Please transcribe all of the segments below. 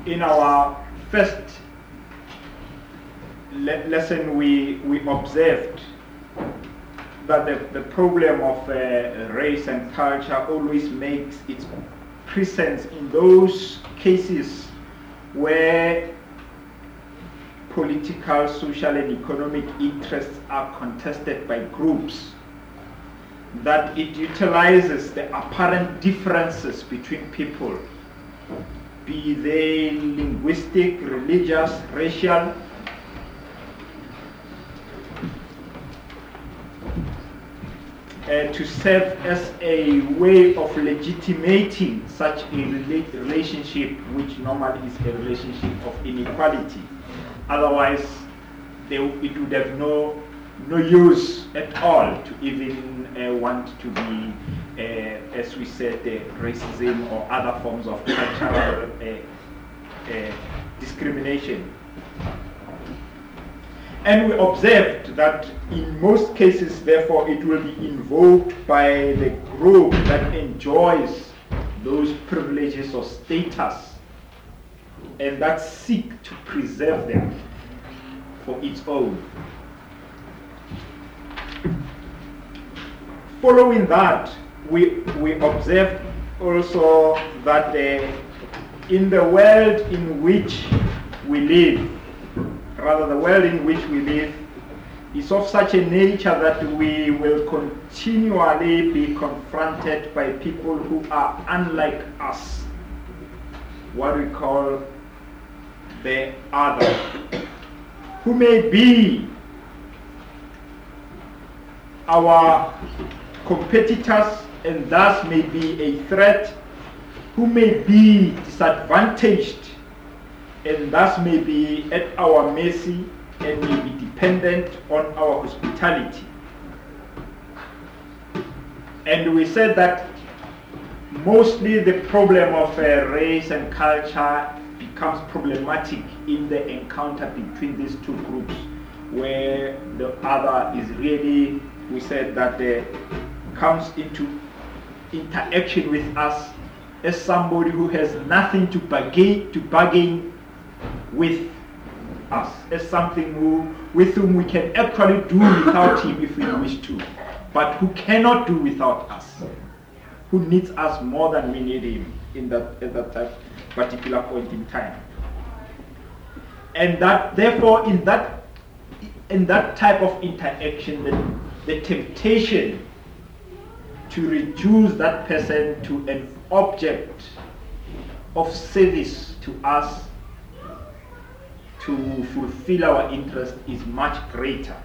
in our first lesson, we observed that the problem of race and culture always makes its presence in those cases where political, social, and economic interests are contested by groups, that it utilizes the apparent differences between people, be they linguistic, religious, racial, to serve as a way of legitimating such a relationship, which normally is a relationship of inequality. Otherwise, it would have no use at all to even want to be, as we said, racism or other forms of cultural discrimination. And we observed that in most cases, therefore, it will be invoked by the group that enjoys those privileges or status and that seek to preserve them for its own. Following that, we observed also that in the world in which we live, rather the world in which we live, is of such a nature that we will continually be confronted by people who are unlike us, what we call the other, who may be our competitors and thus may be a threat, who may be disadvantaged and thus may be at our mercy and may be dependent on our hospitality. And we said that mostly the problem of race and culture becomes problematic in the encounter between these two groups, where the other is really, we said that comes into interaction with us as somebody who has nothing to bargain with us, as something with whom we can actually do without him if we wish to, but who cannot do without us, who needs us more than we need him at that particular point in time. And that therefore in that type of interaction, the temptation to reduce that person to an object of service to us to fulfill our interest is much greater.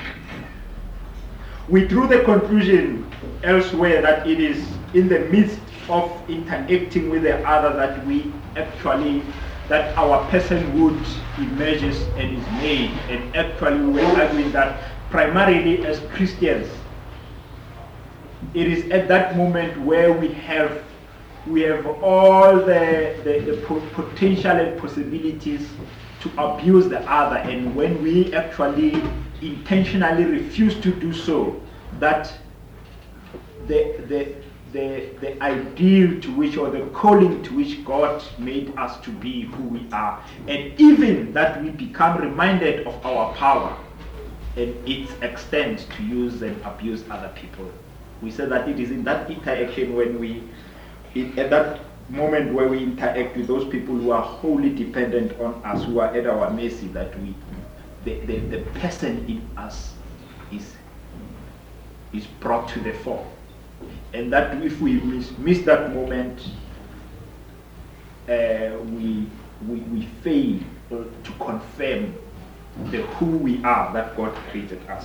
We drew the conclusion elsewhere that it is in the midst of interacting with the other that our personhood emerges and is made. And actually we were arguing that primarily as Christians, it is at that moment where we have all the potential and possibilities to abuse the other, and when we actually intentionally refuse to do so, that the ideal to which, or the calling to which God made us to be who we are, and even that we become reminded of our power and its extent to use and abuse other people. We said that it is in that interaction at that moment where we interact with those people who are wholly dependent on us, who are at our mercy, that the person in us is brought to the fore. And that if we miss that moment, we fail to confirm who we are, that God created us.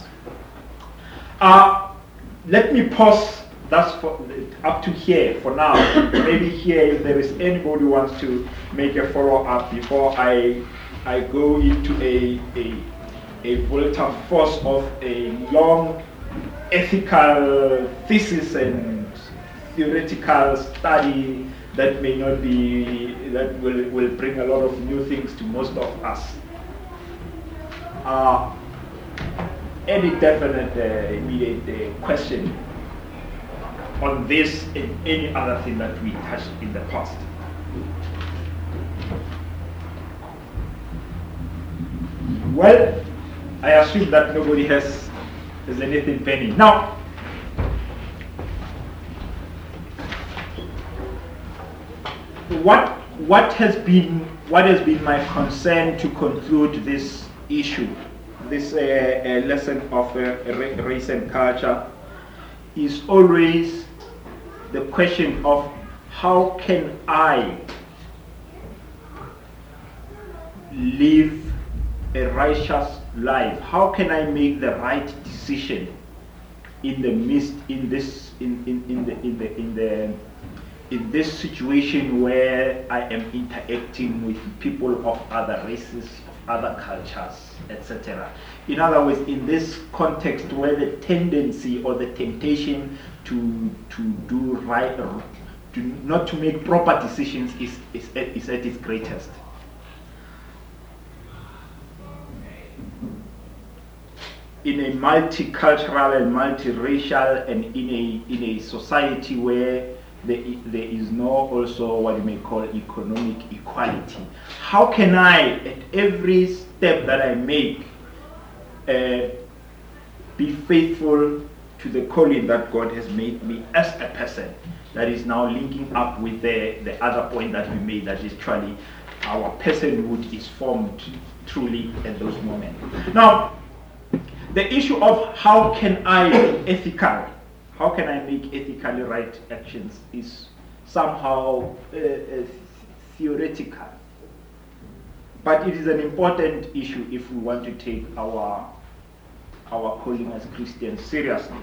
Let me pause up to here for now. Maybe here, if there is anybody who wants to make a follow-up before I go into a volte-face of a long ethical thesis and theoretical study that may not be, that will bring a lot of new things to most of us. Any definite immediate question on this and any other thing that we touched in the past? Well, I assume that nobody has anything pending. Now, what has been my concern to conclude this issue, this lesson of race and culture, is always the question of how can I live a righteous life? How can I make the right decision in this situation where I am interacting with people of other races, of other cultures, etc. In other words, in this context where the tendency or the temptation to do right, not to make proper decisions is at its greatest. In a multicultural and multiracial and in a society where there is no also what you may call economic equality, how can I, at every step that I make, be faithful to the calling that God has made me as a person? That is now linking up with the other point that we made, that is actually our personhood is formed truly at those moments. Now, the issue of how can I be ethical, how can I make ethically right actions, is somehow theoretical. But it is an important issue if we want to take our calling as Christians seriously.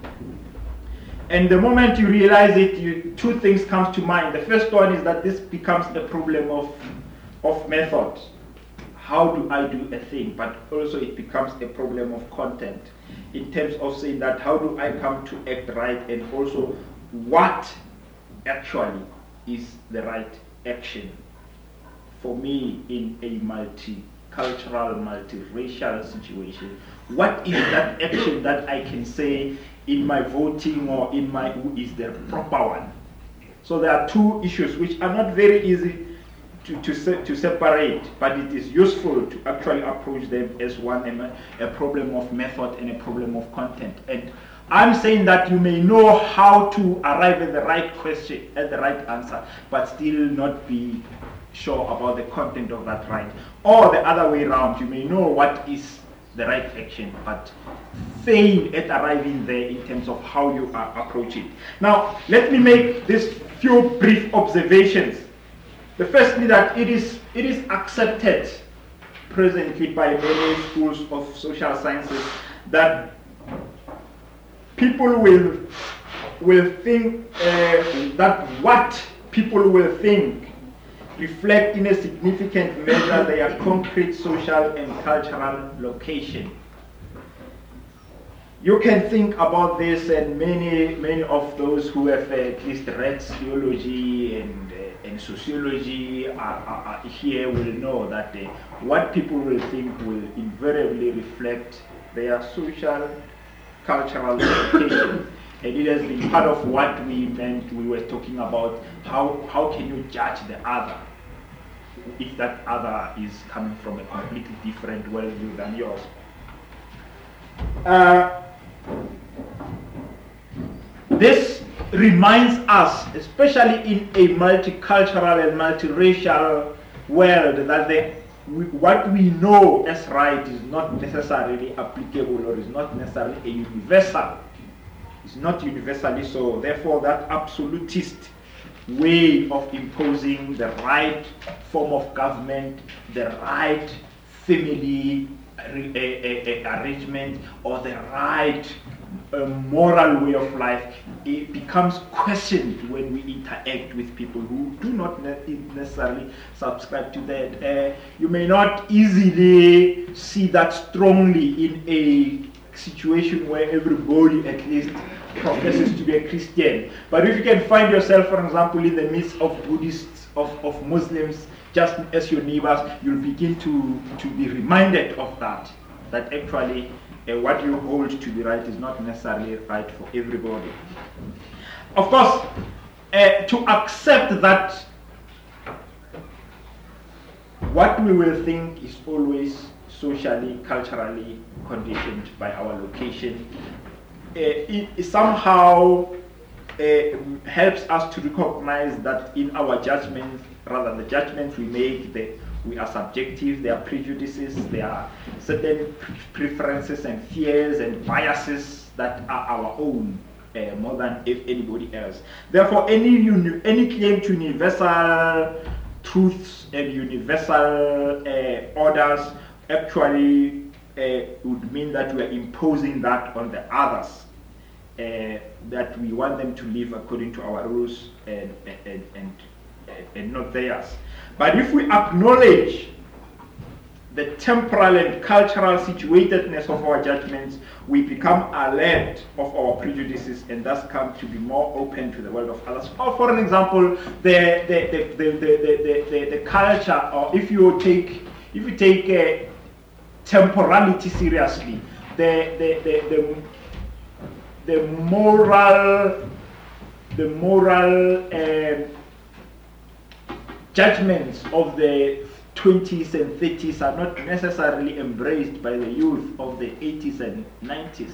And the moment you realize it, two things come to mind. The first one is that this becomes a problem of method. How do I do a thing? But also it becomes a problem of content, in terms of saying that how do I come to act right, and also what actually is the right action for me in a multicultural, multiracial situation. What is that action that I can say in my voting or in my who is the proper one? So there are two issues which are not very easy to separate, but it is useful to actually approach them as one, a problem of method and a problem of content. And I'm saying that you may know how to arrive at the right question, at the right answer, but still not be sure about the content of that right. Or the other way around, you may know what is the right action, but fail at arriving there in terms of how you approach it. Now, let me make these few brief observations. The firstly, that it is accepted presently by many schools of social sciences that people will think that what people will think reflect in a significant measure their concrete social and cultural location. You can think about this, and many of those who have at least read theology and sociology are here will know that what people will think will invariably reflect their social, cultural location. And it has been part of what we were talking about, how can you judge the other if that other is coming from a completely different worldview than yours. This reminds us, especially in a multicultural and multiracial world, that what we know as right is not necessarily applicable, or is not necessarily a universal. It's not universally so. Therefore, that absolutist way of imposing the right form of government, the right family arrangement, or the right moral way of life, it becomes questioned when we interact with people who do not necessarily subscribe to that. You may not easily see that strongly in a situation where everybody at least professes to be a Christian. But if you can find yourself, for example, in the midst of Buddhists, of Muslims, just as your neighbors, you'll begin to be reminded of that actually what you hold to be right is not necessarily right for everybody. Of course, to accept that what we will think is always socially, culturally conditioned by our location. It somehow helps us to recognize that in our judgments, rather the judgments we make, we are subjective, there are prejudices, there are certain preferences and fears and biases that are our own more than anybody else. Therefore, any claim to universal truths and universal orders actually would mean that we are imposing that on the others, that we want them to live according to our rules and not theirs. But if we acknowledge the temporal and cultural situatedness of our judgments, we become alert of our prejudices and thus come to be more open to the world of others. Or for an example, the culture, or if you take temporality seriously, the moral judgments of the 20s and 30s are not necessarily embraced by the youth of the 80s and 90s.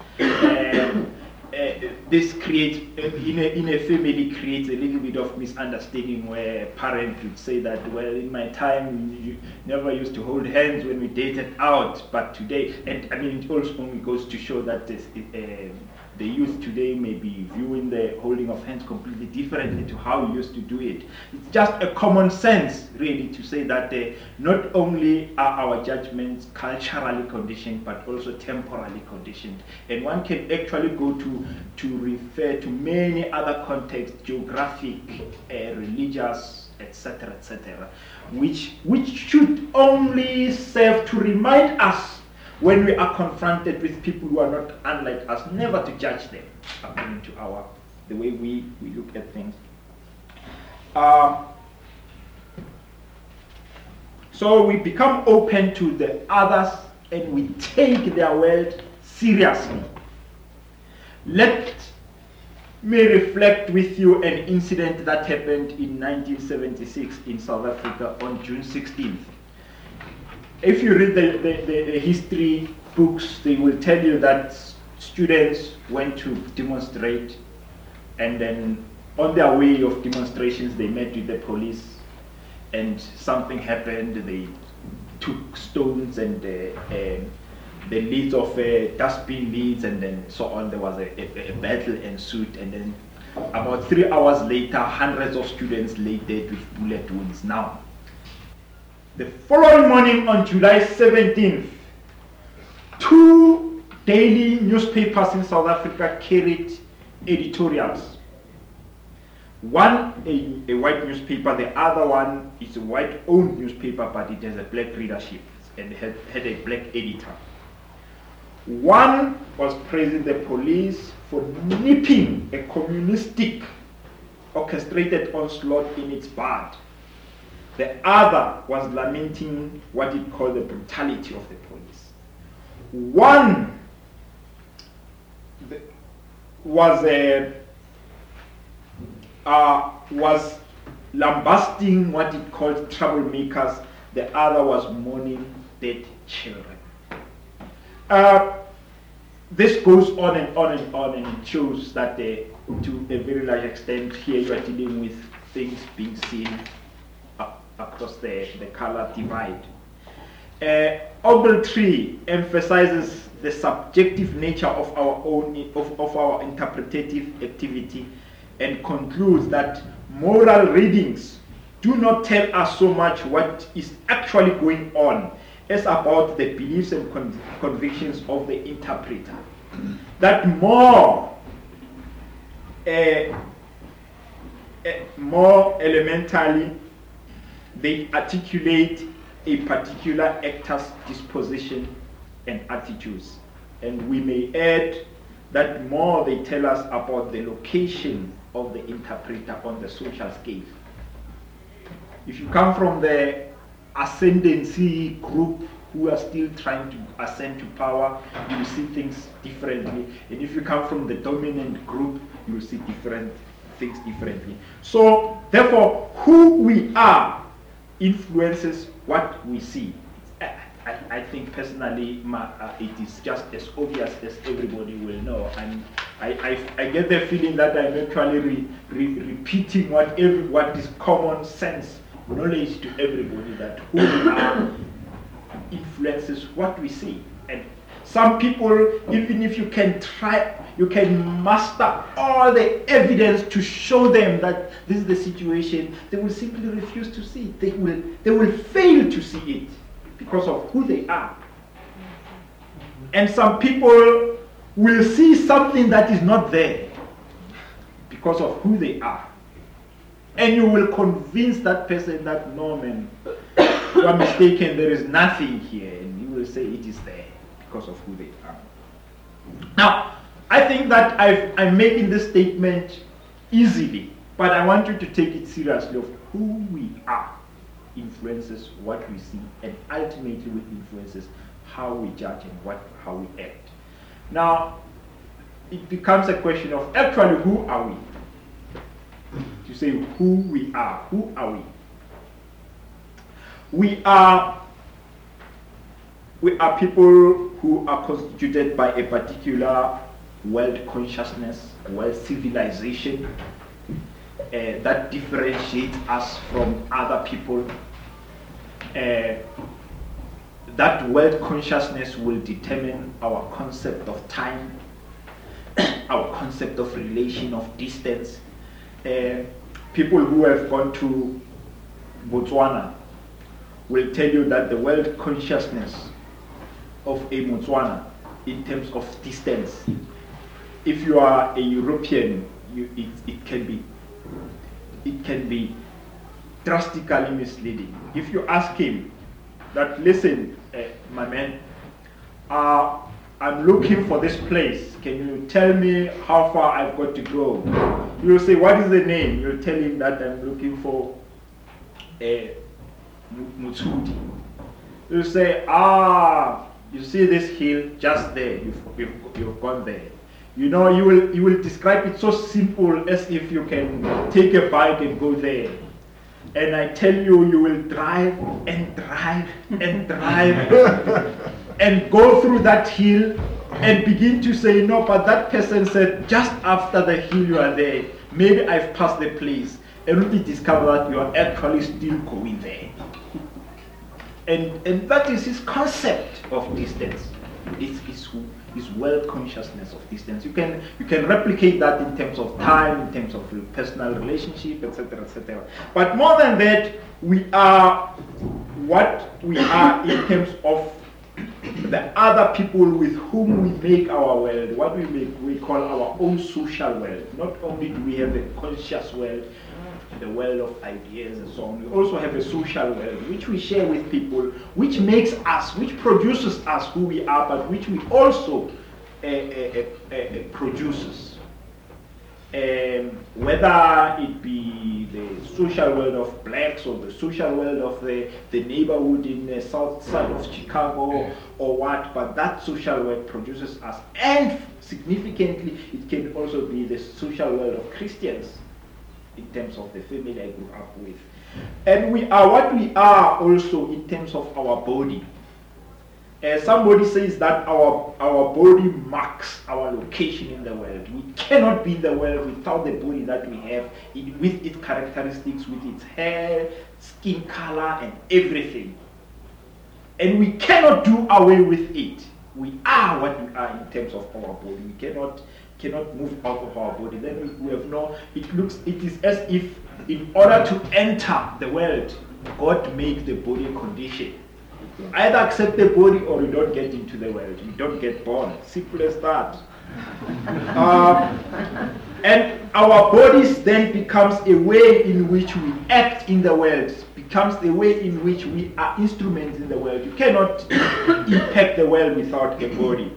This creates, in a family, creates a little bit of misunderstanding where parents would say that, well, in my time, you never used to hold hands when we dated out, but today, and I mean, it also only goes to show that the youth today may be viewing the holding of hands completely differently to how we used to do it. It's just a common sense, really, to say that not only are our judgments culturally conditioned, but also temporally conditioned. And one can actually go to refer to many other contexts, geographic, religious, etc., which should only serve to remind us when we are confronted with people who are not unlike us, never to judge them according to the way we look at things. So we become open to the others and we take their world seriously. Let me reflect with you an incident that happened in 1976 in South Africa on June 16th. If you read the history books, they will tell you that students went to demonstrate, and then on their way of demonstrations they met with the police and something happened. They took stones and the lids of dustbin lids and then so on. There was a battle ensued, and then about 3 hours later hundreds of students lay dead with bullet wounds. Now, the following morning on July 17th, 2 daily newspapers in South Africa carried editorials. One, a white newspaper, the other one is a white-owned newspaper, but it has a black readership and had a black editor. One was praising the police for nipping a communistic orchestrated onslaught in its bud. The other was lamenting what it called the brutality of the police. One was lambasting what it called troublemakers. The other was mourning dead children. This goes on and on and on, and it shows that to a very large extent here you are dealing with things being seen across the color divide. Ogletree emphasizes the subjective nature of our interpretative activity and concludes that moral readings do not tell us so much what is actually going on as about the beliefs and convictions of the interpreter. That more elementally, they articulate a particular actor's disposition and attitudes. And we may add that more they tell us about the location of the interpreter on the social scale. If you come from the ascendancy group who are still trying to ascend to power, you will see things differently. And if you come from the dominant group, you will see different things differently. So, therefore, who we are influences what we see. I think personally it is just as obvious as everybody will know, and I get the feeling that I'm actually repeating what is common sense knowledge to everybody, that who we are influences what we see. And some people, even if you can master all the evidence to show them that this is the situation, they will simply refuse to see it. They will fail to see it because of who they are. And some people will see something that is not there because of who they are. And you will convince that person that, no man, you are mistaken, there is nothing here. And you will say it is there because of who they are. Now, I think that I'm making this statement easily, but I want you to take it seriously of who we are influences what we see, and ultimately it influences how we judge and how we act. Now, it becomes a question of actually who are we? To say who we are. Who are we? We are people who are constituted by a particular world consciousness, world civilization that differentiates us from other people. That world consciousness will determine our concept of time, our concept of relation, of distance. People who have gone to Botswana will tell you that the world consciousness of a Botswana in terms of distance, if you are a European, it can be drastically misleading. If you ask him that, listen, my man, I'm looking for this place. Can you tell me how far I've got to go? You'll say, what is the name? You'll tell him that I'm looking for Mutsudi. You'll say, you see this hill just there. You've gone there. You know, you will describe it so simple as if you can take a bike and go there. And I tell you, you will drive and drive and drive and go through that hill and begin to say, no, but that person said just after the hill you are there. Maybe I've passed the place. And we discover that you are actually still going there. And that is his concept of distance. It's his world consciousness of distance. You can replicate that in terms of time, in terms of personal relationship, etc., etc. But more than that, we are what we are in terms of the other people with whom we make our world, what we call our own social world. Not only do we have a conscious world, the world of ideas and so on, we also have a social world which we share with people, which makes us, which produces us who we are, but which we also produces. Whether it be the social world of blacks or the social world of the neighborhood in the south side of Chicago or what, but that social world produces us. And significantly, it can also be the social world of Christians in terms of the family I grew up with. And we are what we are also in terms of our body. Somebody says that our body marks our location in the world. We cannot be in the world without the body that we have, with its characteristics, with its hair, skin color, and everything. And we cannot do away with it. We are what we are in terms of our body. We cannot move out of our body. Then we have no. It is as if in order to enter the world, God made the body a condition. You either accept the body or you don't get into the world. You don't get born. Simple as that. And our bodies then becomes a way in which we act in the world. Becomes the way in which we are instruments in the world. You cannot impact the world without a body.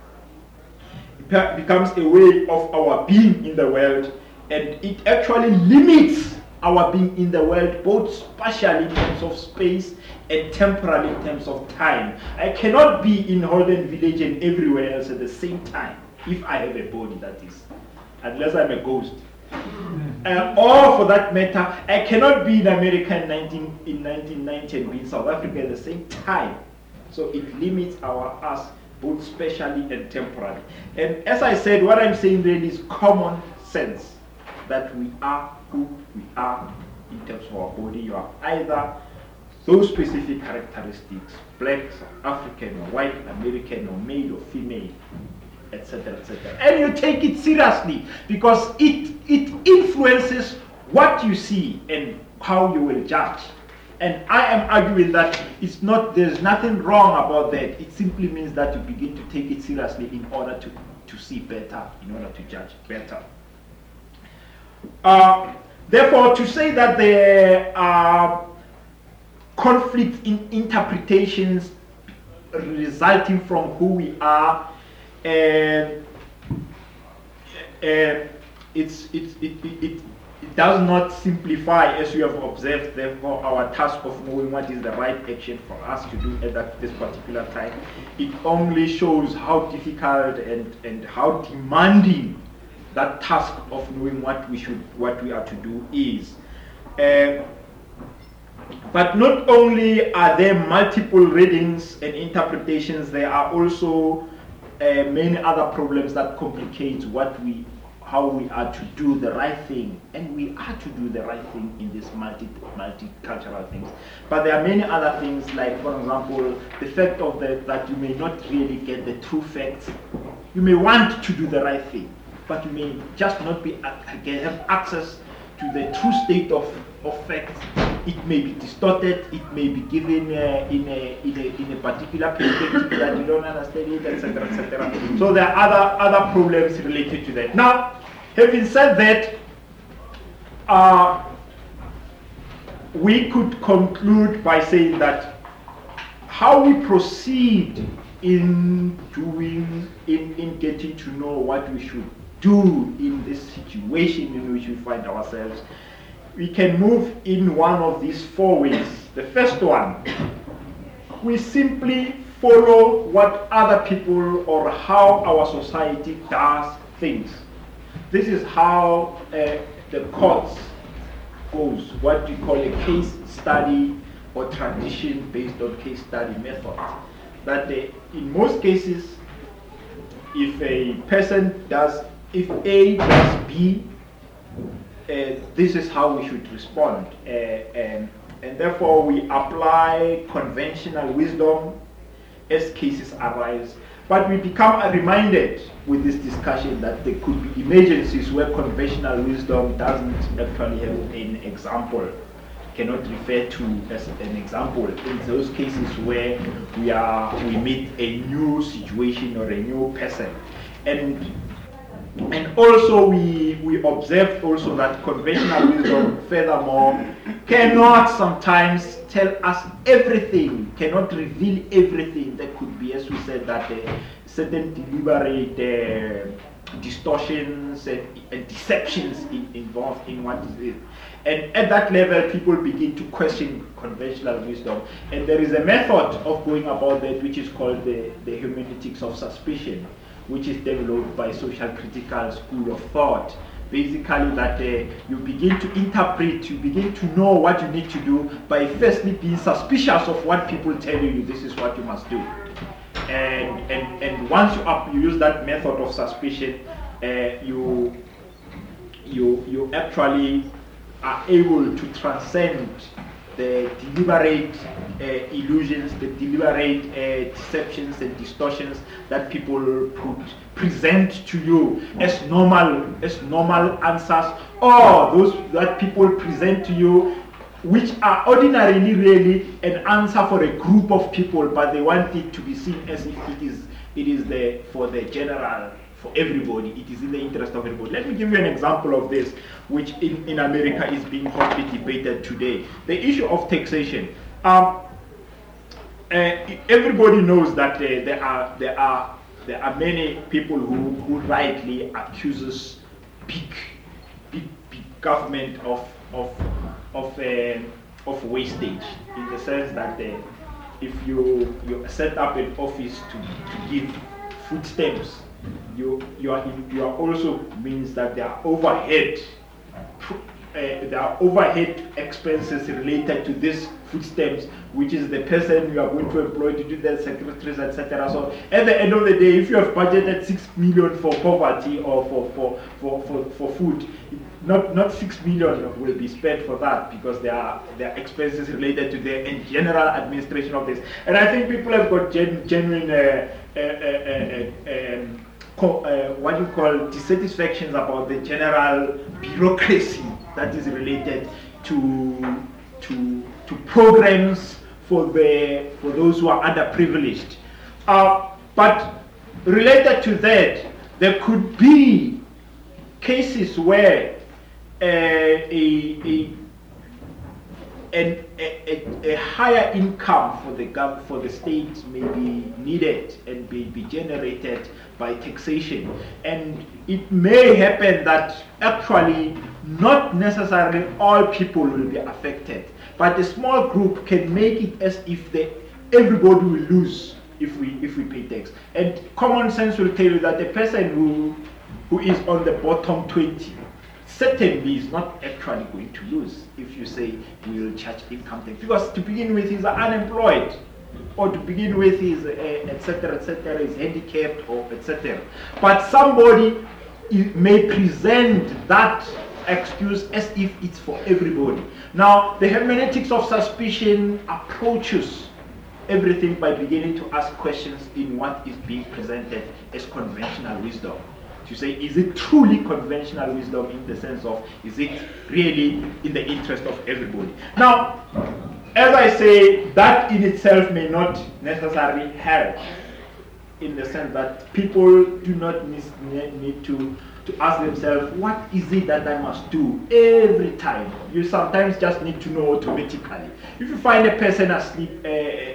It becomes a way of our being in the world, and it actually limits our being in the world, both spatially in terms of space and temporally in terms of time. I cannot be in Holden Village and everywhere else at the same time, if I have a body, that is, unless I'm a ghost. Or for that matter, I cannot be in America in 1990 and be in South Africa at the same time. So it limits us both spatially and temporally. And as I said, what I'm saying really is common sense, that we are who we are in terms of our body. You are either those specific characteristics, black, African, or white, American, or male or female, etc., etc. And you take it seriously because it influences what you see and how you will judge. And I am arguing that there's nothing wrong about that. It simply means that you begin to take it seriously in order to see better, in order to judge better. Therefore, to say that there are conflicts in interpretations resulting from who we are, it does not simplify, as you have observed, therefore, our task of knowing what is the right action for us to do at this particular time. It only shows how difficult and how demanding that task of knowing what we are to do is. But not only are there multiple readings and interpretations, there are also many other problems that complicate how we are to do the right thing, and we are to do the right thing in these multicultural things. But there are many other things, like, for example, the fact that you may not really get the true facts. You may want to do the right thing, but you may just not have access to the true state of facts. It may be distorted, it may be given in a particular perspective that you don't understand it, etc., etc. So there are other problems related to that. Now, having said that, we could conclude by saying that how we proceed in getting to know what we should do in this situation in which we find ourselves, we can move in one of these four ways. The first one, we simply follow what other people or how our society does things. This is how the courts goes, what we call a case study or tradition based on case study method. That in most cases, if A does B, this is how we should respond, and therefore we apply conventional wisdom as cases arise. But we become reminded with this discussion that there could be emergencies where conventional wisdom doesn't actually have an example, cannot refer to as an example. In those cases where we meet a new situation or a new person, and also we observed also that conventional wisdom, furthermore, cannot sometimes tell us everything, cannot reveal everything. There could be, as we said, that certain deliberate distortions and deceptions involved in what is it. And at that level, people begin to question conventional wisdom. And there is a method of going about that which is called the hermeneutics of suspicion, which is developed by social critical school of thought. Basically that you begin to interpret, you begin to know what you need to do by firstly being suspicious of what people tell you, this is what you must do. And once you use that method of suspicion, you actually are able to transcend the deliberate illusions, the deliberate deceptions and distortions that people present to you as normal answers, or those that people present to you which are ordinarily really an answer for a group of people, but they want it to be seen as if it is for the general, for everybody. It is in the interest of everybody. Let me give you an example of this, which in America is being hotly debated today. The issue of taxation. Everybody knows that there are many people who rightly accuses big government of wastage, in the sense that if you set up an office to give food stamps, you are also means that there are overhead expenses related to this food stamps, which is the person you are going to employ to do the secretaries, etc. So at the end of the day, if you have budgeted 6 million for poverty or for food, not 6 million will be spent for that, because there are expenses related to the general administration of this. And I think people have got genuine what you call dissatisfactions about the general bureaucracy that is related to programs for those who are underprivileged. But related to that, there could be cases where a higher income for the state may be needed and be generated by taxation, and it may happen that actually not necessarily all people will be affected, but a small group can make it as if everybody will lose if we pay tax. And common sense will tell you that the person who is on the bottom 20 certainly is not actually going to lose if you say we will charge income tax, because to begin with he's unemployed, or to begin with he's etc., is handicapped, or etc. But somebody may present that excuse as if it's for everybody. Now, the hermeneutics of suspicion approaches everything by beginning to ask questions in what is being presented as conventional wisdom. To say, is it truly conventional wisdom in the sense of, is it really in the interest of everybody? Now, as I say, that in itself may not necessarily help, in the sense that people do not need to ask themselves, what is it that I must do every time? You sometimes just need to know automatically. If you find a person asleep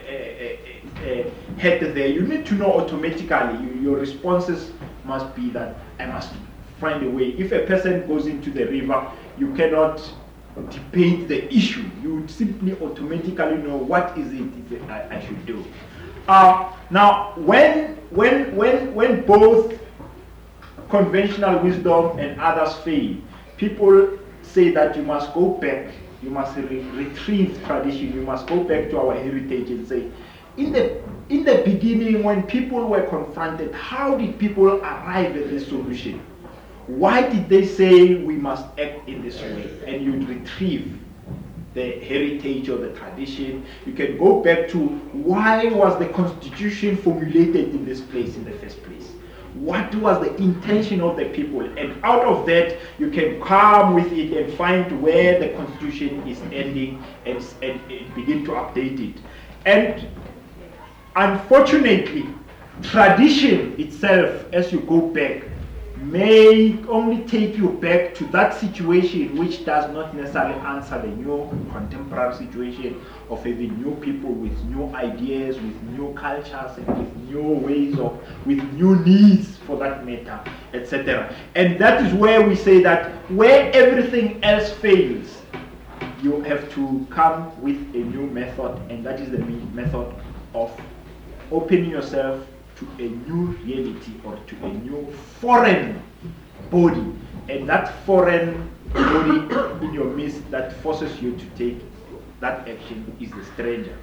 head there, you need to know automatically. Your responses must be that I must find a way. If a person goes into the river, you cannot debate the issue. You would simply automatically know what is it I should do. Now, when both conventional wisdom and others fail, people say that you must go back, you must retrieve tradition, you must go back to our heritage and say, in the beginning, when people were confronted, how did people arrive at this solution? Why did they say we must act in this way? And you'd retrieve the heritage or the tradition. You can go back to, why was the Constitution formulated in this place in the first place? What was the intention of the people? And out of that, you can come with it and find where the Constitution is ending and begin to update it. And unfortunately, tradition itself, as you go back, may only take you back to that situation which does not necessarily answer the new contemporary situation of having new people with new ideas, with new cultures, and with new ways of, with new needs for that matter, etc. And that is where we say that where everything else fails, you have to come with a new method, and that is the method of opening yourself to a new reality or to a new foreign body, and that foreign body in your midst that forces you to take that action is the stranger.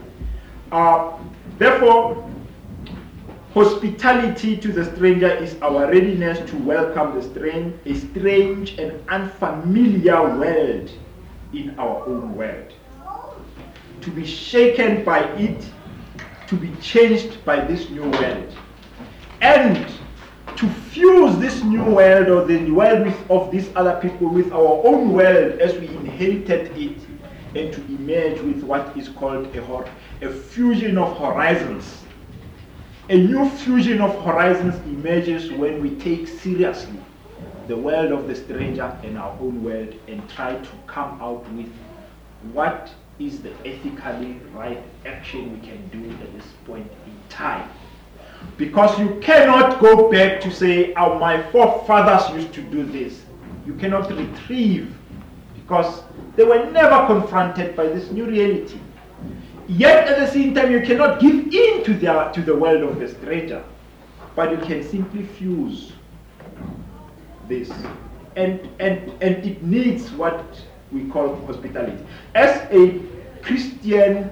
Therefore, hospitality to the stranger is our readiness to welcome a strange and unfamiliar world in our own world, to be shaken by it, to be changed by this new world, and to fuse this new world or the world of these other people with our own world as we inherited it, and to emerge with what is called a fusion of horizons. A new fusion of horizons emerges when we take seriously the world of the stranger and our own world and try to come out with what is the ethically right action we can do at this point in time. Because you cannot go back to say, oh, my forefathers used to do this. You cannot retrieve, because they were never confronted by this new reality. Yet at the same time, you cannot give in to the world of the stranger, but you can simply fuse this. And it needs what we call hospitality. As a Christian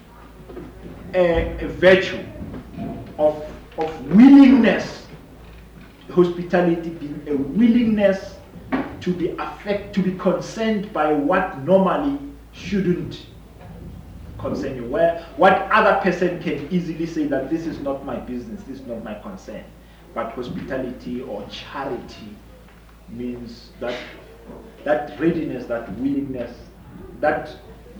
virtue of willingness, hospitality being a willingness to be concerned by what normally shouldn't concern you, where what other person can easily say that this is not my business, this is not my concern. But hospitality or charity means that readiness, that willingness, that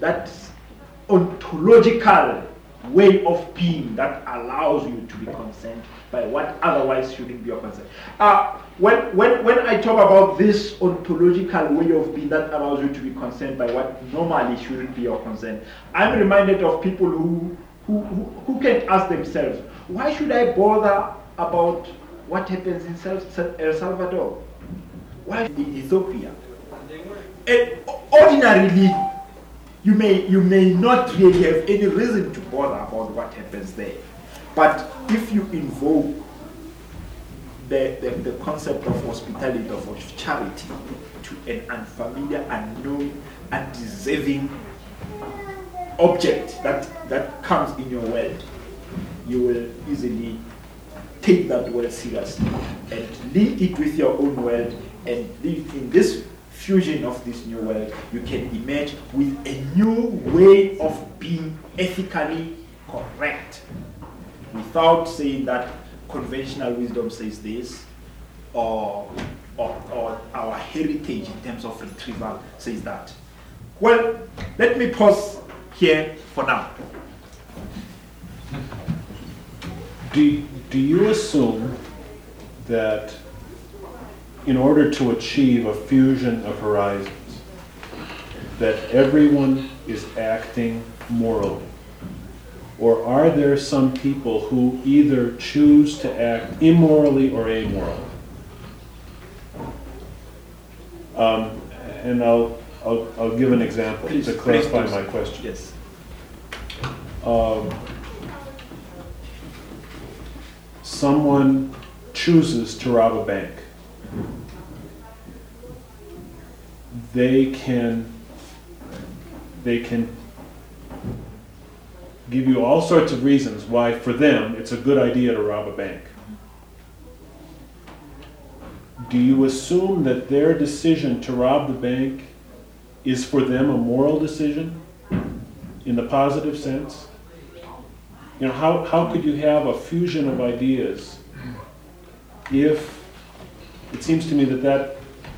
ontological way of being that allows you to be concerned by what otherwise shouldn't be your concern. When I talk about this ontological way of being that allows you to be concerned by what normally shouldn't be your concern, I'm reminded of people who can ask themselves, why should I bother about what happens in El Salvador? Why in Ethiopia? Ordinarily, you may not really have any reason to bother about what happens there. But if you invoke the concept of hospitality, of charity, to an unfamiliar, unknown, undeserving object that comes in your world, you will easily take that world seriously and link it with your own world, and live in this fusion of this new world. You can emerge with a new way of being ethically correct, without saying that conventional wisdom says this, or our heritage in terms of retrieval says that. Well, let me pause here for now. Do you assume that in order to achieve a fusion of horizons, that everyone is acting morally? Or are there some people who either choose to act immorally or amorally? And I'll give an example to clarify my question. Yes. Someone chooses to rob a bank. They can give you all sorts of reasons why for them it's a good idea to rob a bank. Do you assume that their decision to rob the bank is for them a moral decision in the positive sense? You know, how could you have a fusion of ideas if it seems to me that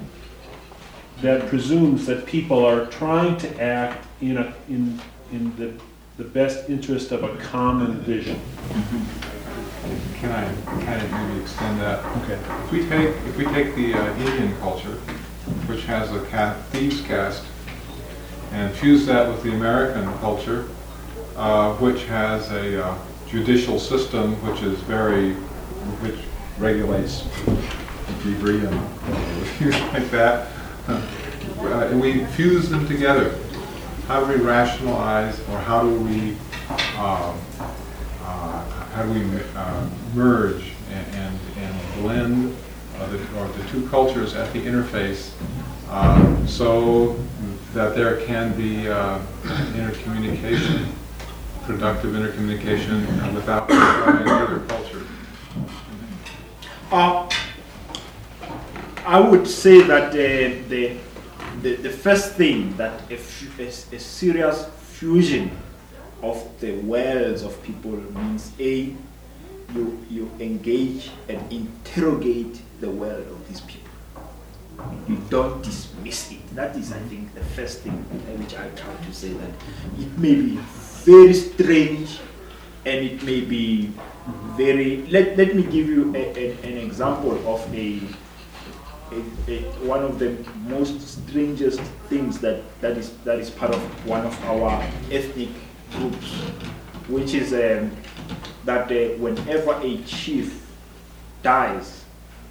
presumes that people are trying to act in the best interest of a common vision? Can I kind of maybe extend that? Okay. If we take the Indian culture, which has a thieves' caste, and fuse that with the American culture, which has a judicial system which regulates debris and things like that, and we fuse them together. How do we rationalize, or how do we merge and blend the two cultures at the interface, so that there can be intercommunication, productive intercommunication, without destroying other cultures? I would say that the first thing that a serious fusion of the worlds of people means you engage and interrogate the world of these people. You don't dismiss it. That is, I think, the first thing which I try to say, that it may be very strange and it may be very. Let me give you an example of one of the most strangest things that is part of one of our ethnic groups, which is that whenever a chief dies,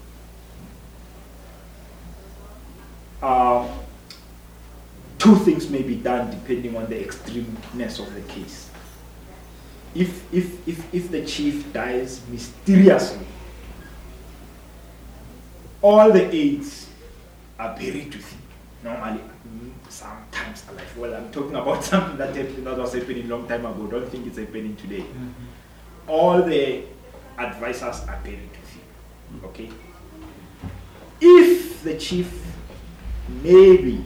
two things may be done depending on the extremeness of the case. If the chief dies mysteriously, all the aides are buried with him. normally sometimes alive. Well, I'm talking about something that was happening a long time ago. Don't think it's happening today. All the advisors are buried with him. Okay? If the chief maybe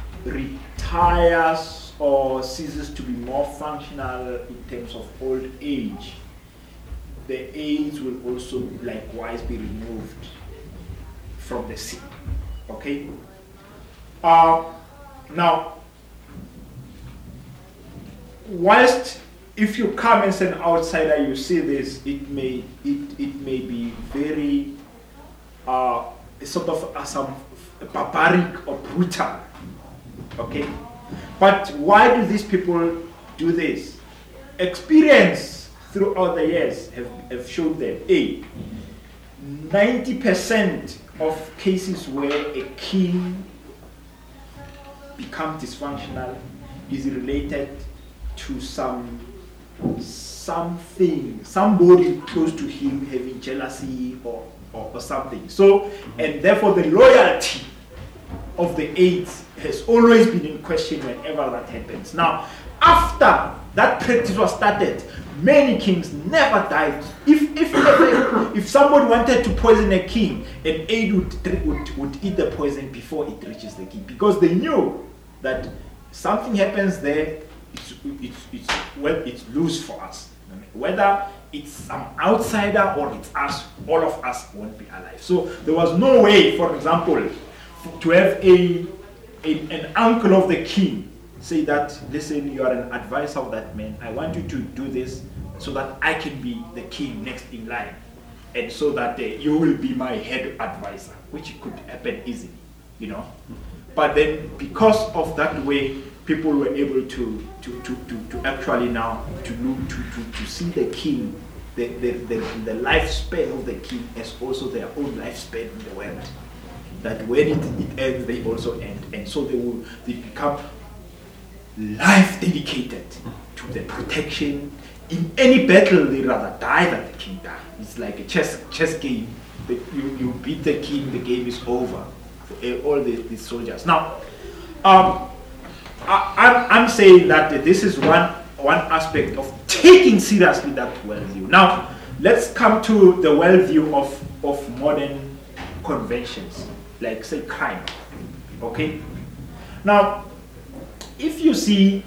retires or ceases to be more functional in terms of old age, the aides will also likewise be removed from the scene. Okay? Now, whilst if you come as an outsider, you see this, it may be very sort of some barbaric or brutal. Okay? But why do these people do this? Experience throughout the years have shown them 90% of cases where a king becomes dysfunctional is related to somebody close to him having jealousy or something. So, and therefore the loyalty of the aides has always been in question whenever that happens. Now, after that practice was started, many kings never died. If somebody wanted to poison a king, an aide would eat the poison before it reaches the king, because they knew that something happens there, it's loose for us. Whether it's some outsider or it's us, all of us won't be alive. So there was no way, for example, to have an uncle of the king say that, listen, you are an advisor of that man, I want you to do this so that I can be the king next in line, and so that you will be my head advisor, which could happen easily, you know. But then because of that way, people were able to actually now to see the king, the lifespan of the king as also their own lifespan in the world. That when it ends, they also end, and so they become life dedicated to the protection. In any battle, they rather die than the king die. It's like a chess game. You beat the king, the game is over. All these soldiers. Now, I'm saying that this is one aspect of taking seriously that worldview. Now, let's come to the worldview of modern conventions, like say crime. Okay. Now, if you see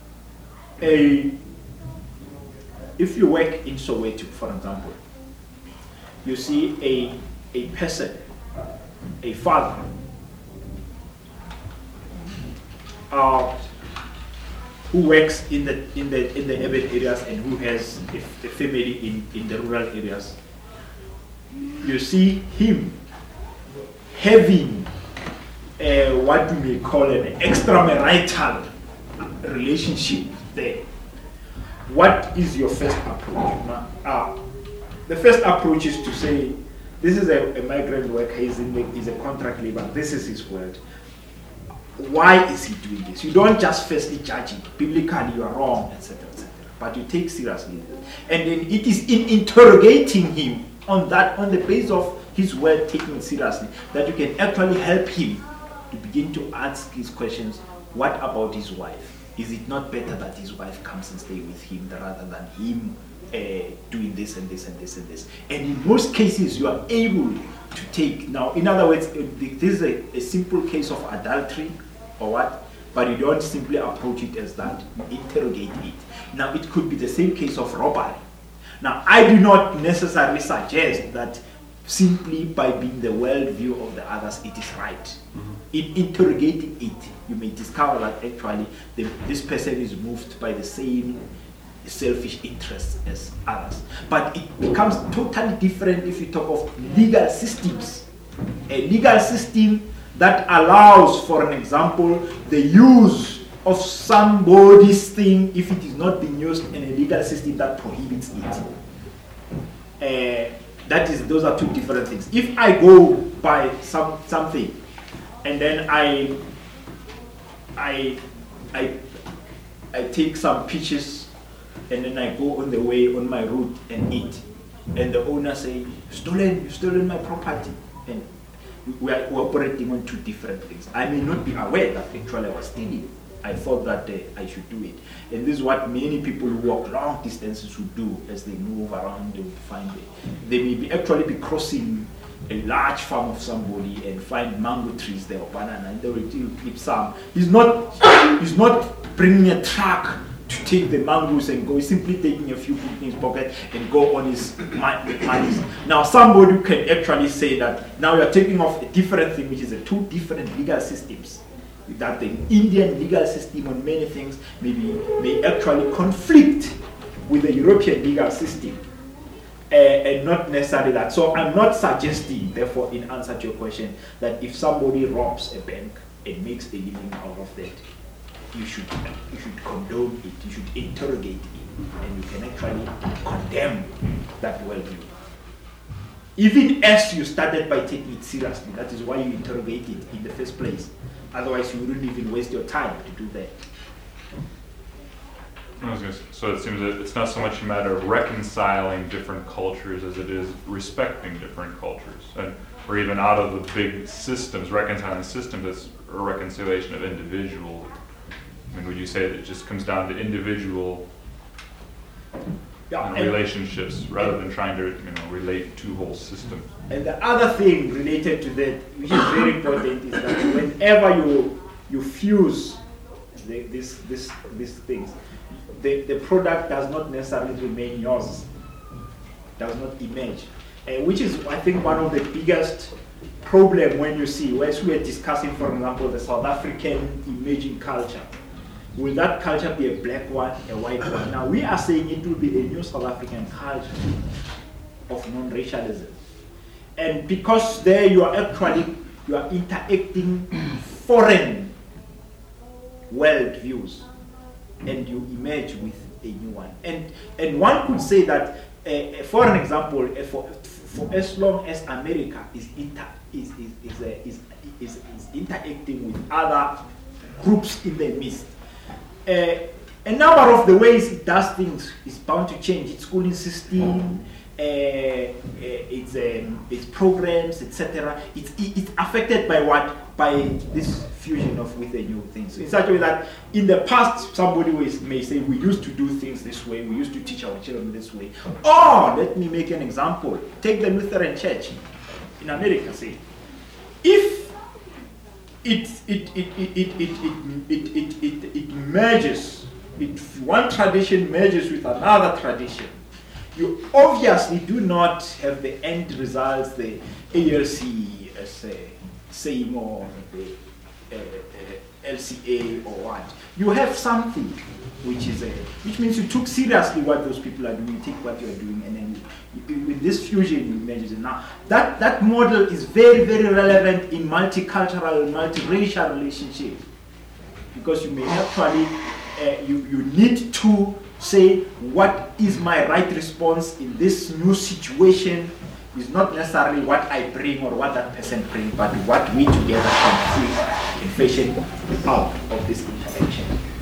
if you work in Soweto, for example, you see a person, a father, who works in the urban areas and who has a family in the rural areas. You see him having what we may call an extramarital relationship there. What is your first approach? The first approach is to say, this is a migrant worker, he's a contract labor, this is his word. Why is he doing this? You don't just firstly judge him. Biblically, you are wrong, etc., etc. But you take seriously. And then it is in interrogating him on the basis of his word, taking it seriously, that you can actually help him to begin to ask his questions. What about his wife? Is it not better that his wife comes and stays with him rather than him doing this and this and this and this? And in most cases, you are able to take. Now, in other words, this is a simple case of adultery or what, but you don't simply approach it as that. You interrogate it. Now, it could be the same case of robbery. Now, I do not necessarily suggest that simply by being the worldview of the others, it is right. Mm-hmm. In interrogating it, you may discover that actually this person is moved by the same selfish interests as others. But it becomes totally different if you talk of legal systems. A legal system that allows, for an example, the use of somebody's thing if it is not being used, in a legal system that prohibits it. Those are two different things. If I go buy something and then I take some peaches and then I go on the way on my route and eat, and the owner say, you've stolen my property, and we're operating on two different things. I may not be aware that actually I was stealing. I thought that I should do it. And this is what many people who walk long distances would do as they move around. They would find they may be actually be crossing a large farm of somebody and find mango trees there or banana, and they will keep some. He's not bringing a truck to take the mangoes and go. He's simply taking a few in his pocket and go on his money. Now somebody can actually say that now you're taking off a different thing, which is two different legal systems. That the Indian legal system on many things may actually conflict with the European legal system. And not necessarily that. So I'm not suggesting, therefore, in answer to your question, that if somebody robs a bank and makes a living out of that, you should condone it, you should interrogate it, and you can actually condemn that well-being. Even as you started by taking it seriously, that is why you interrogate it in the first place. Otherwise, you wouldn't even waste your time to do that. So it seems that it's not so much a matter of reconciling different cultures as it is respecting different cultures, or even out of the big systems, reconciling systems as a reconciliation of individual. I mean, would you say that it just comes down to individual relationships rather than trying to relate to whole systems? And the other thing related to that, which is very important, is that whenever you fuse these things, the product does not necessarily remain yours, does not emerge, which is, I think, one of the biggest problem when you see, as we are discussing, for example, the South African emerging culture. Will that culture be a black one, a white one? Now, we are saying it will be a new South African culture of non-racialism. And because there you are interacting foreign worldviews, and you emerge with a new one. And one could say that, for an example, for as long as America is interacting with other groups in their midst, a number of the ways it does things is bound to change. Its schooling system, its programs, etc. It's affected by what? By this fusion with the new things. So it's such a way that in the past somebody may say we used to do things this way, we used to teach our children this way. Or let me make an example. Take the Lutheran Church in America. Say, if it merges, if one tradition merges with another tradition, you obviously do not have the end results, the ALC saying, or the LCA or what. You have something which means you took seriously what those people are doing, you take what you are doing, and then with this fusion you merge it. Now that model is very, very relevant in multicultural, multiracial relationships, because you may actually you need to say what is my right response in this new situation. Is not necessarily what I bring or what that person brings, but what we together can see and fashion out of this interaction.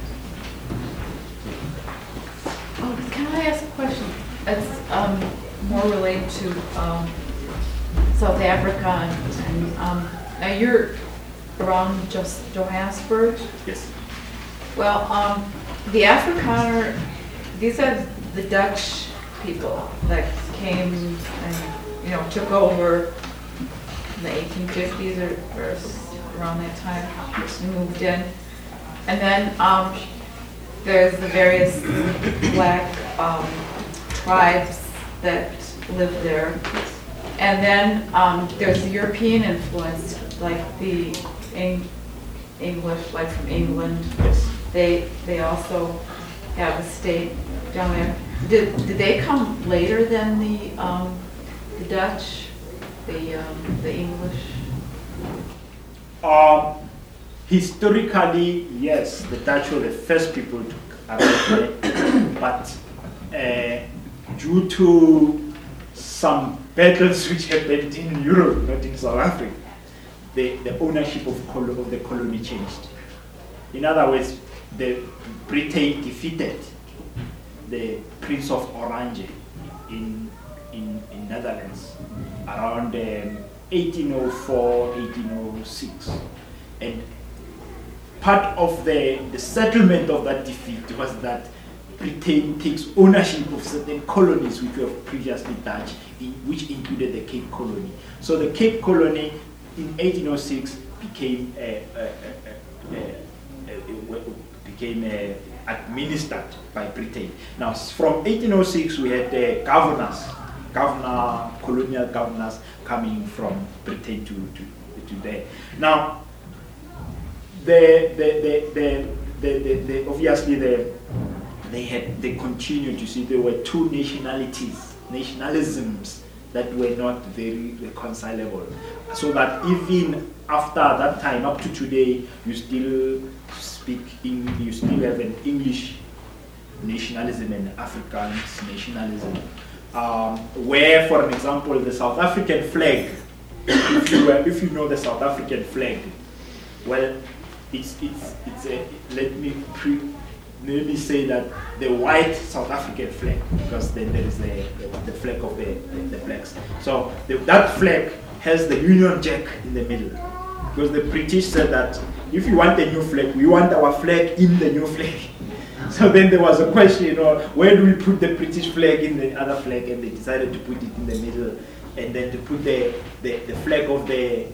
Can I ask a question? It's more related to South Africa, and now you're around just Johannesburg. Yes. Well, the Afrikaner, these are the Dutch people that came and took over in the 1850s or around that time, and moved in. And then there's the various black tribes that live there. And then there's the European influence, like the English, like from England. They also have a state down there. Did they come later than the Dutch, the English? Historically, yes, the Dutch were the first people to arrive there, but due to some battles which happened in Europe, not in South Africa, the ownership of the colony changed. In other words, Britain defeated the Prince of Orange in Netherlands around 1804, 1806. And part of the settlement of that defeat was that Britain takes ownership of certain colonies which were previously Dutch, which included the Cape Colony. So the Cape Colony in 1806 became administered by Britain. Now, from 1806, we had colonial governors coming from Britain to there. Now, obviously they continued. You see, there were two nationalisms that were not very reconcilable. So that even after that time, up to today, you still have an English nationalism and Afrikaans nationalism. Where, for an example, the South African flag, if you know the South African flag, well, let me say that the white South African flag, because then there is the flag of the blacks. So that flag has the Union Jack in the middle, because the British said that if you want a new flag, we want our flag in the new flag. So then there was a question, where do we put the British flag in the other flag? And they decided to put it in the middle, and then to put the flag of the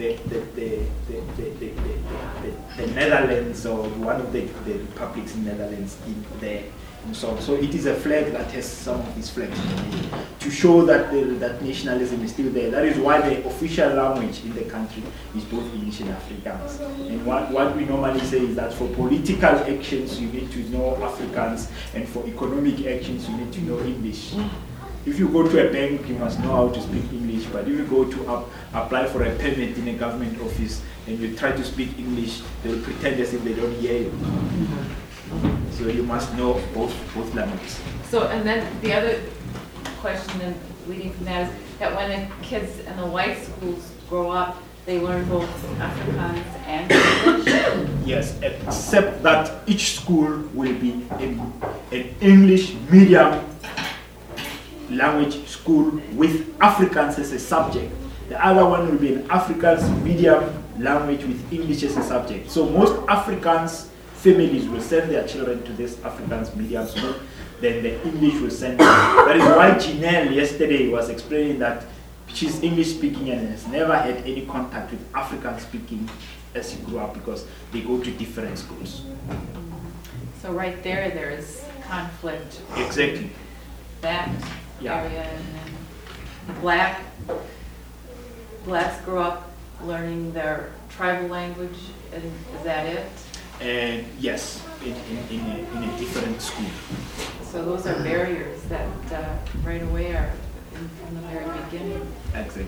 Netherlands, or one of the republics in Netherlands in there. And so it is a flag that has some of these flags in the middle to show that that nationalism is still there. That is why the official language in the country is both English and Afrikaans. And what we normally say is that for political actions you need to know Afrikaans, and for economic actions you need to know English. If you go to a bank, you must know how to speak English, but if you go to apply for a permit in a government office and you try to speak English, they will pretend as if they don't hear you. So you must know both languages. So, and then the other question then leading from that is that when the kids in the white schools grow up, they learn both Afrikaans and English? Yes, except that each school will be an English medium language school with Afrikaans as a subject. The other one will be an Afrikaans medium language with English as a subject. So most Afrikaans families will send their children to this Afrikaans medium school, then the English will send them. That is why Janelle yesterday was explaining that she's English speaking and has never had any contact with Afrikaans speaking as she grew up, because they go to different schools. So right there is conflict. Exactly. That area, and then blacks grow up learning their tribal language, and is that it? And yes, in a different school. So those are barriers that right away are from the very beginning. Exactly.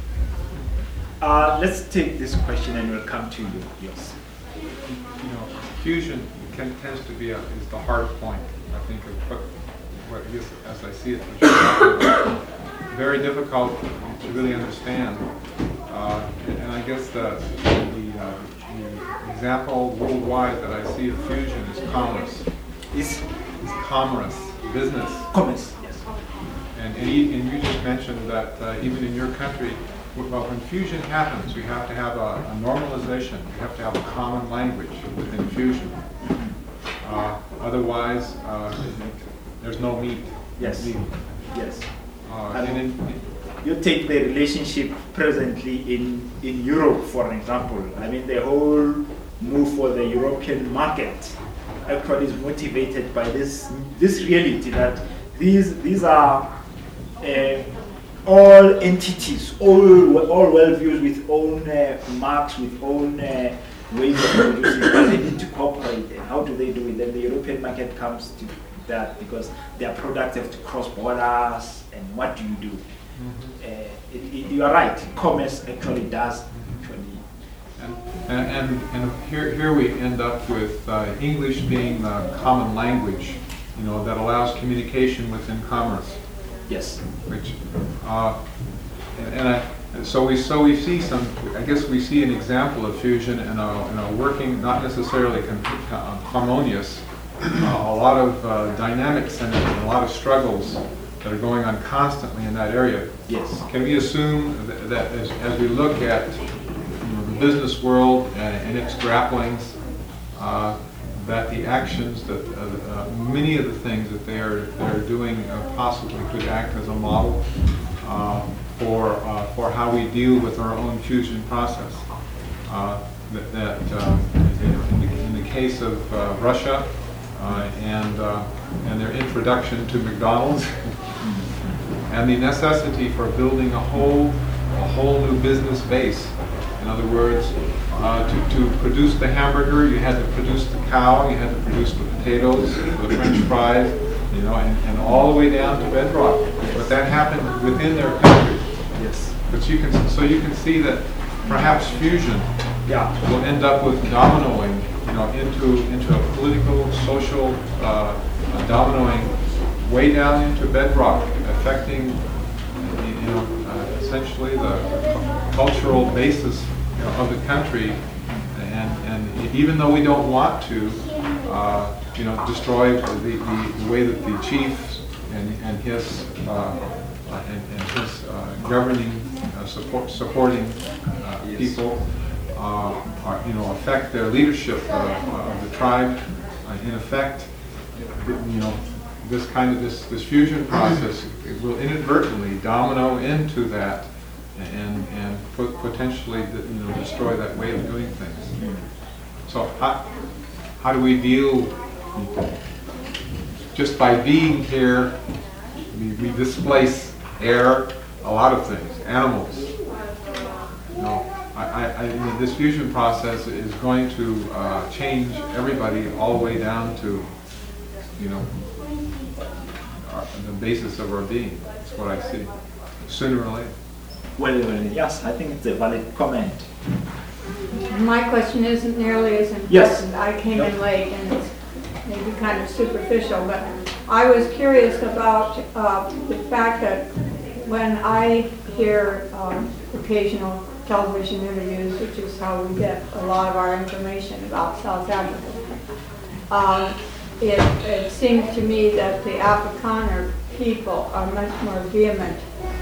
Let's take this question and we'll come to you. Yes. Fusion tends to be is the hard point, I think, of what as I see it, which is very difficult to really understand. And I guess the example worldwide that I see of fusion is commerce. Is commerce, business. Commerce, yes. And you just mentioned that even in your country, well, when fusion happens, you have to have a normalization. You have to have a common language within fusion. Otherwise, there's no meat. Yes. Meat. Yes. You take the relationship presently in Europe, for example. I mean, the whole move for the European market actually is motivated by this reality that these are all entities, all worldviews with own marks, with own ways of producing, but they need to cooperate. And how do they do it? Then the European market comes to that, because their products have to cross borders, and what do you do? You are right, commerce actually does. And here we end up with English being the common language, that allows communication within commerce. Yes. Which, so we see some. I guess we see an example of fusion in a working, not necessarily harmonious. A lot of dynamics in it, and a lot of struggles that are going on constantly in that area. Yes. Can we assume that as we look at the business world and its grapplings, that the actions, that many of the things that they are doing possibly could act as a model for how we deal with our own fusion process? In the case of Russia and their introduction to McDonald's and the necessity for building a whole new business base. In other words, to produce the hamburger, you had to produce the cow, you had to produce the potatoes, the French fries, and all the way down to bedrock. But that happened within their country. Yes. But you can see that perhaps fusion will end up with dominoing, into a political, social dominoing way down into bedrock, affecting, essentially the cultural basis of the country. And even though we don't want to, destroy the way that the chief and his governing, supporting people affect their leadership of the tribe. In effect, this fusion process will inadvertently domino into that and potentially destroy that way of doing things. So how do we deal? Just by being here, we displace air, a lot of things, animals. This fusion process is going to change everybody all the way down to, the basis of our being. That's what I see, sooner or later. Well, yes, I think it's a valid comment. My question isn't nearly as important. Yes. I came in late and it's maybe kind of superficial, but I was curious about the fact that when I hear occasional television interviews, which is how we get a lot of our information about South Africa, it seems to me that the Afrikaner people are much more vehement.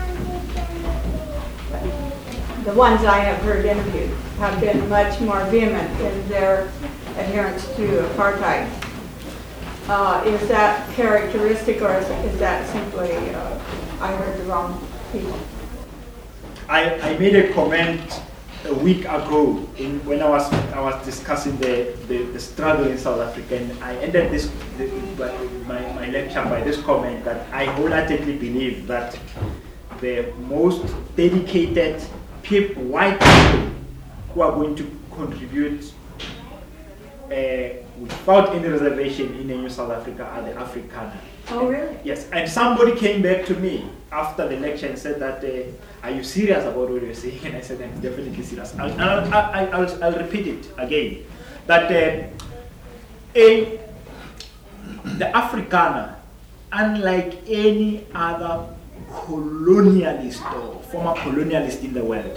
The ones I have heard interviewed have been much more vehement in their adherence to apartheid. Is that characteristic, or is that simply I heard the wrong people? I made a comment a week ago when I was discussing the struggle in South Africa, and I ended my lecture by this comment that I wholeheartedly believe that the most dedicated white people who are going to contribute without any reservation in a new South Africa are the Afrikaner. Oh, really? Yes, and somebody came back to me after the lecture and said that, are you serious about what you're saying? And I said, I'm definitely serious. I'll repeat it again. That the Afrikaner, unlike any other colonialist or former colonialist in the world,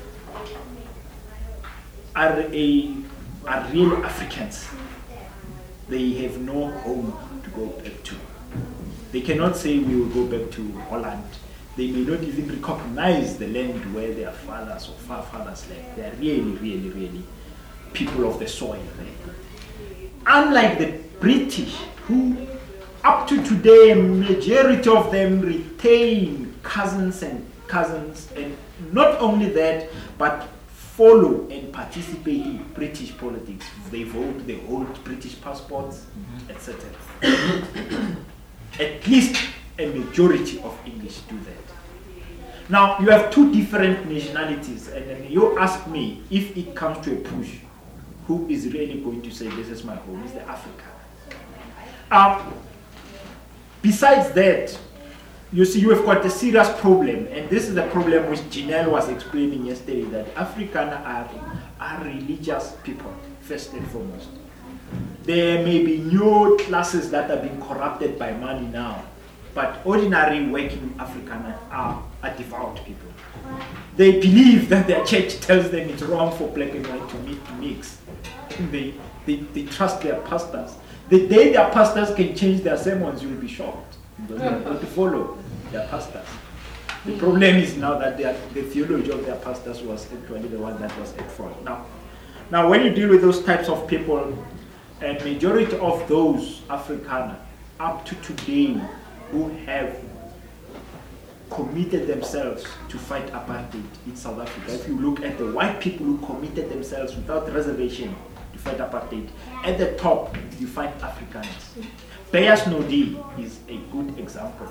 are real Africans. They have no home to go back to. They cannot say we will go back to Holland. They may not even recognize the land where their fathers or forefathers lived. They are really, really, really people of the soil. Right? Unlike the British, who up to today, a majority of them retain cousins, and not only that, but follow and participate in British politics. They vote, they hold British passports, etc. At least a majority of English do that. Now, you have two different nationalities, and then you ask me, if it comes to a push, who is really going to say, this is my home? Is the African. Besides that, you see, you have got a serious problem, and this is the problem which Janelle was explaining yesterday, that Afrikaners are religious people, first and foremost. There may be new classes that are being corrupted by money now, but ordinary working Afrikaners are devout people. They believe that their church tells them it's wrong for black and white to mix. They trust their pastors. The day their pastors can change their sermons, you'll be shocked. They don't know how to follow their pastors. The problem is now that the theology of their pastors was actually the one that was at fault. Now, when you deal with those types of people, a majority of those Afrikaners up to today who have committed themselves to fight apartheid in South Africa, if you look at the white people who committed themselves without reservation to fight apartheid, at the top you find Afrikaners. Beyers Naudé is a good example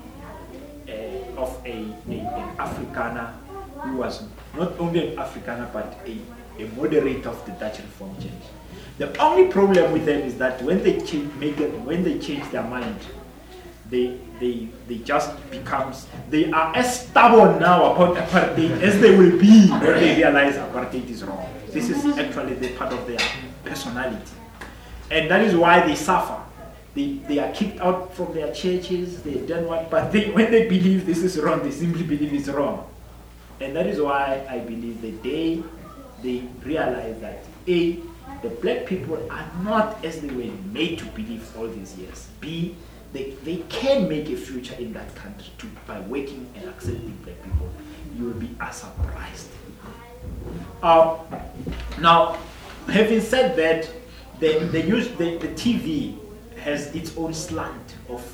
of an Afrikaner who was not only an Afrikaner but a moderator of the Dutch Reformed Church. The only problem with them is that when they change their mind, they just they are as stubborn now about apartheid as they will be when they realize apartheid is wrong. This is actually the part of their personality, and that is why they suffer. They are kicked out from their churches. They don't want, but when they believe this is wrong, they simply believe it's wrong, and that is why I believe the day they realize that A, the black people are not as they were made to believe all these years. B, they can make a future in that country too by working and accepting black people. You will be surprised. Now, having said that, the TV has its own slant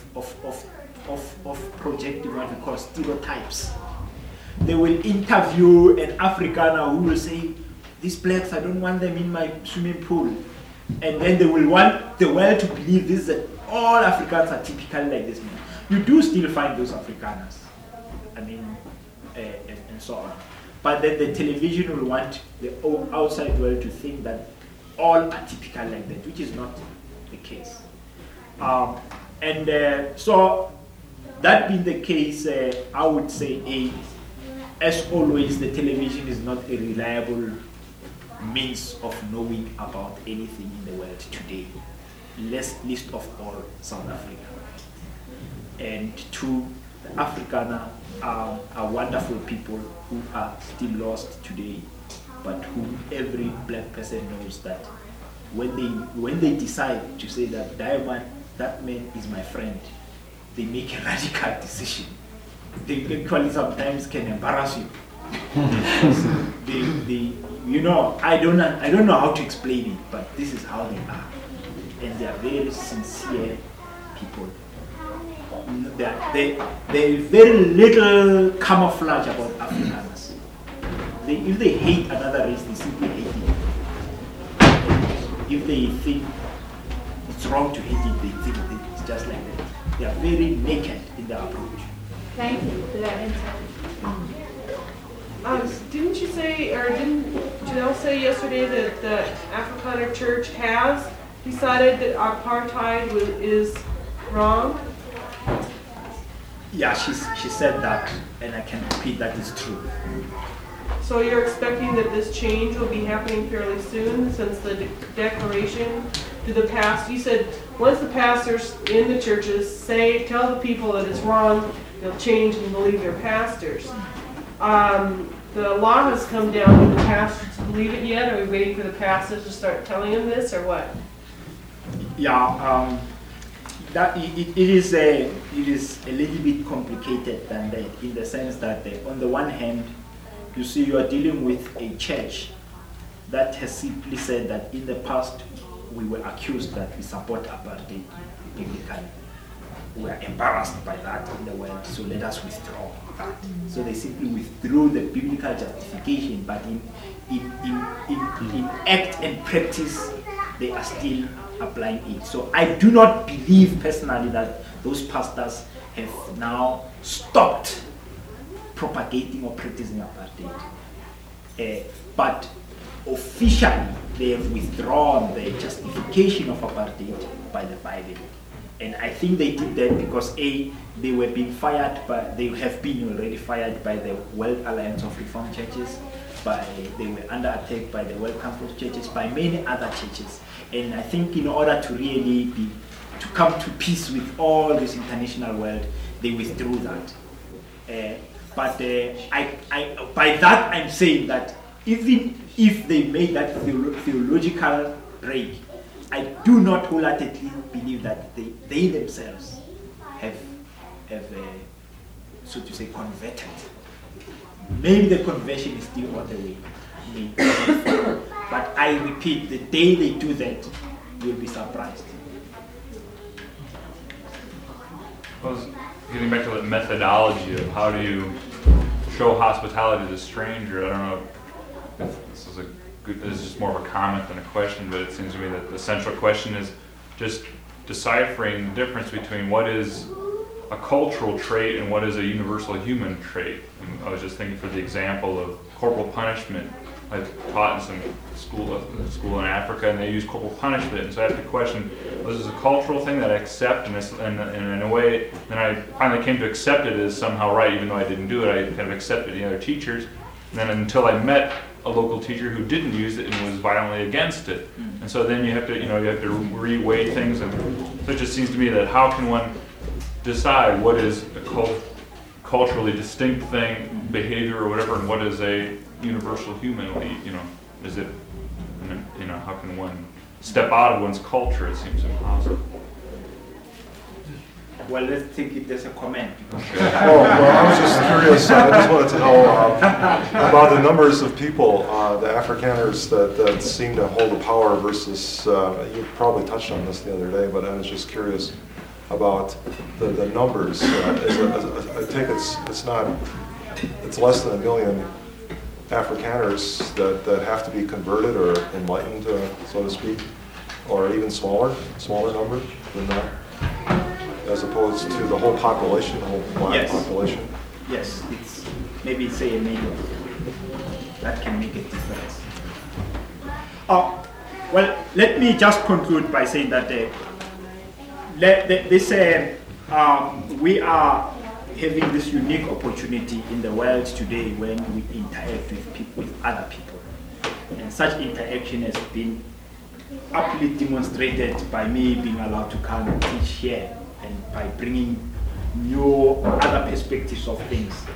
of projecting what we call stereotypes. They will interview an Afrikaner who will say, "These blacks, I don't want them in my swimming pool," and then they will want the world to believe this, that all Africans are typically like this man. You do still find those Afrikaners, I mean, and so on. But then the television will want the outside world to think that all are typical like that, which is not the case. So that being the case, I would say, as always, the television is not a reliable means of knowing about anything in the world today, least of all South Africa. And two, the Afrikaner are wonderful people who are still lost today, but who every black person knows that when they decide to say that that man is my friend, they make a radical decision. They actually sometimes can embarrass you. I don't know how to explain it, but this is how they are, and they are very sincere people. There is very little camouflage about Afrikaners. If they hate another race, they simply hate it. If they think it's wrong to hate it, they think it's just like that. They are very naked in their approach. Thank you for that insight. Didn't you say, or didn't Janelle say yesterday that the Afrikaner Church has decided that apartheid is wrong? Yeah, she said that, and I can repeat that is true. So you're expecting that this change will be happening fairly soon, since the declaration to the past, you said once the pastors in the churches tell the people that it's wrong, they'll change and believe their pastors. The law has come down. Do the pastors believe it yet? Are we waiting for the pastors to start telling them this, or what? Yeah, that it is a little bit complicated than that, in the sense that on the one hand, you see, you are dealing with a church that has simply said that in the past we were accused that we support apartheid biblically. We are embarrassed by that in the world, so let us withdraw that. So they simply withdrew the biblical justification, but in act and practice, they are still applying it. So I do not believe personally that those pastors have now stopped propagating or practicing apartheid. But officially, they have withdrawn the justification of apartheid by the Bible. And I think they did that because they were being fired, they have been already fired by the World Alliance of Reformed Churches, they were under attack by the World Council of Churches, by many other churches. And I think in order to really to come to peace with all this international world, they withdrew that. But by that I'm saying that even if they made that theological break, I do not wholeheartedly believe that they themselves have have, so to say, converted. Maybe the conversion is still on the way. But I repeat, the day they do that, you'll be surprised. Well, getting back to the methodology of how do you show hospitality to the stranger, I don't know if this is this is just more of a comment than a question, but it seems to me that the central question is just deciphering the difference between what is a cultural trait and what is a universal human trait. And I was just thinking for the example of corporal punishment. I've taught in some school in Africa, and they use corporal punishment. And so I have to question, this is a cultural thing that I accept, and in a way, then I finally came to accept it as somehow right, even though I didn't do it. I kind of accepted the other teachers. And then until I met a local teacher who didn't use it and was violently against it. And so then you have to reweigh things. And so it just seems to me that how can one decide what is a culturally distinct thing, behavior or whatever, and what is a universal human? Is it, how can one step out of one's culture? It seems impossible. Well, let's take it as a comment. I was just curious. I just wanted to know about the numbers of people, the Afrikaners that seem to hold the power versus, you probably touched on this the other day, but I was just curious about the numbers. I take it's less than 1 million Afrikaners that have to be converted or enlightened, so to speak, or even smaller number than that, as opposed to the whole population, the whole black population. Yes, maybe it's a million. That can make a difference. Well, let me just conclude by saying that we are having this unique opportunity in the world today when we interact with other people. And such interaction has been aptly demonstrated by me being allowed to come and teach here, and by bringing new other perspectives of things.